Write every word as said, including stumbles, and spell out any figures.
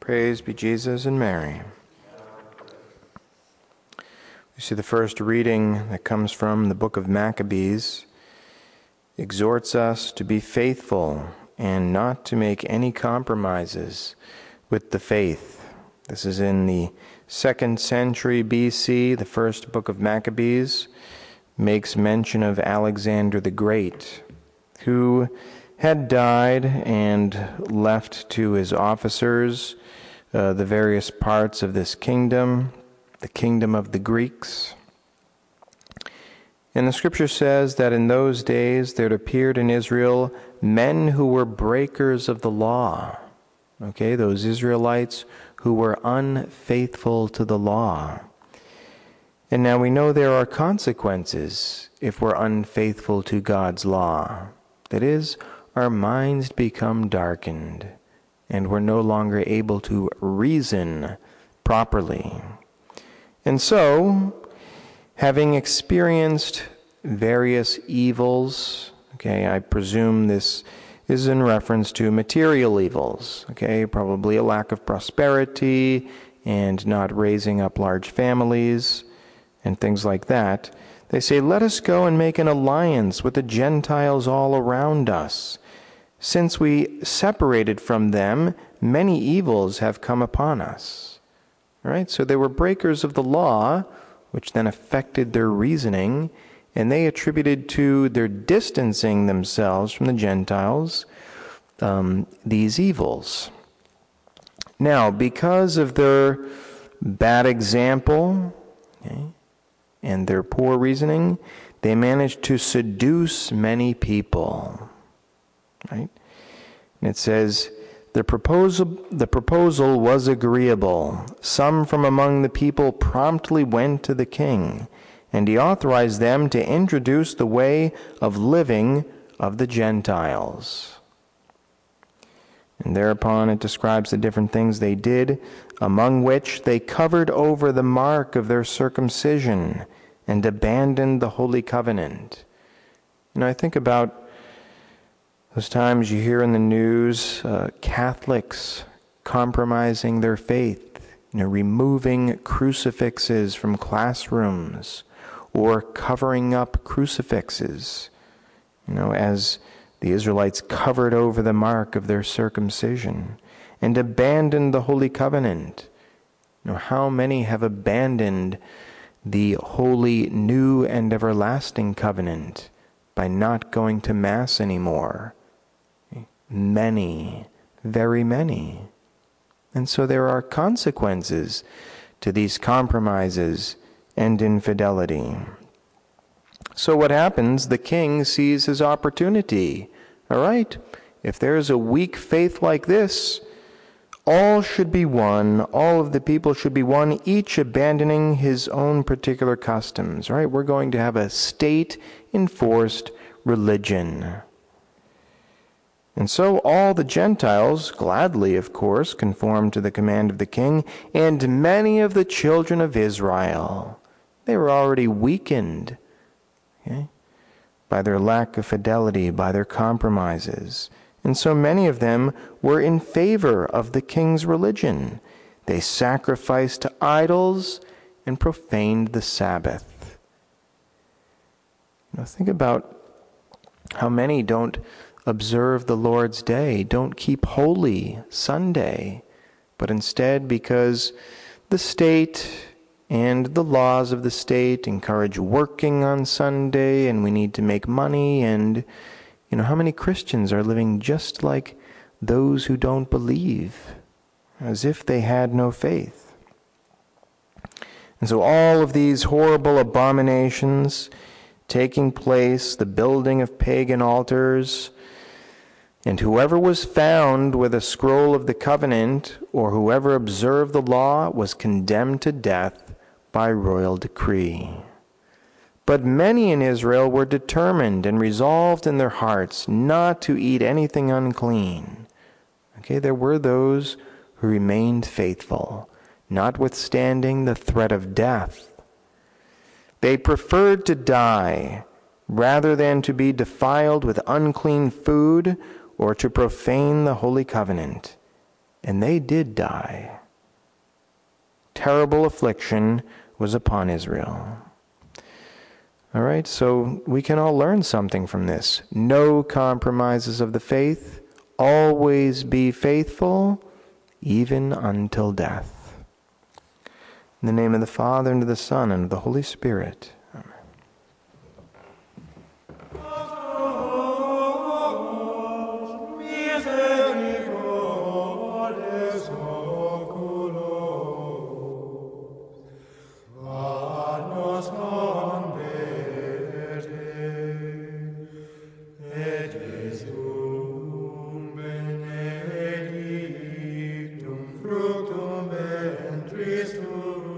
Praise be Jesus and Mary. We see the first reading that comes from the book of Maccabees exhorts us to be faithful and not to make any compromises with the faith. This is in the second century B C. The first book of Maccabees makes mention of Alexander the Great, who had died and left to his officers uh, the various parts of this kingdom, the kingdom of the Greeks. And the scripture says that in those days there appeared in Israel men who were breakers of the law. Okay, those Israelites who were unfaithful to the law. And now we know there are consequences if we're unfaithful to God's law. That is, our minds become darkened, and we're no longer able to reason properly. And so, having experienced various evils, okay, I presume this is in reference to material evils, okay, probably a lack of prosperity and not raising up large families and things like that, they say, let us go and make an alliance with the Gentiles all around us. Since we separated from them, many evils have come upon us. All right, so they were breakers of the law, which then affected their reasoning, and they attributed to their distancing themselves from the Gentiles um, these evils. Now, because of their bad example, okay, and their poor reasoning, they managed to seduce many people. Right? And it says, the proposal, the proposal was agreeable. Some from among the people promptly went to the king, and he authorized them to introduce the way of living of the Gentiles. And thereupon it describes the different things they did, among which they covered over the mark of their circumcision and abandoned the Holy Covenant. You know, I think about those times you hear in the news uh, Catholics compromising their faith, you know, removing crucifixes from classrooms or covering up crucifixes, you know, as the Israelites covered over the mark of their circumcision and abandoned the Holy Covenant. You know, how many have abandoned the holy, new, and everlasting covenant by not going to Mass anymore? Many, very many. And so there are consequences to these compromises and infidelity. So what happens? The king sees his opportunity. All right, if there's a weak faith like this, all should be one, all of the people should be one, each abandoning his own particular customs, right? We're going to have a state-enforced religion. And so all the Gentiles, gladly, of course, conformed to the command of the king, and many of the children of Israel. They were already weakened, okay, by their lack of fidelity, by their compromises. And so many of them were in favor of the king's religion. They sacrificed to idols and profaned the Sabbath. Now think about how many don't observe the Lord's Day, don't keep holy Sunday, but instead, because the state and the laws of the state encourage working on Sunday, and we need to make money, and you know, how many Christians are living just like those who don't believe, as if they had no faith? And so all of these horrible abominations taking place, the building of pagan altars, and whoever was found with a scroll of the covenant, or whoever observed the law, was condemned to death by royal decree. But many in Israel were determined and resolved in their hearts not to eat anything unclean. Okay, there were those who remained faithful, notwithstanding the threat of death. They preferred to die rather than to be defiled with unclean food or to profane the Holy Covenant. and they did die. Terrible affliction was upon Israel. All right, so we can all learn something from this. No compromises of the faith. Always be faithful, even until death. In the name of the Father, and of the Son, and of the Holy Spirit. Amen. Fructum ventris tuum,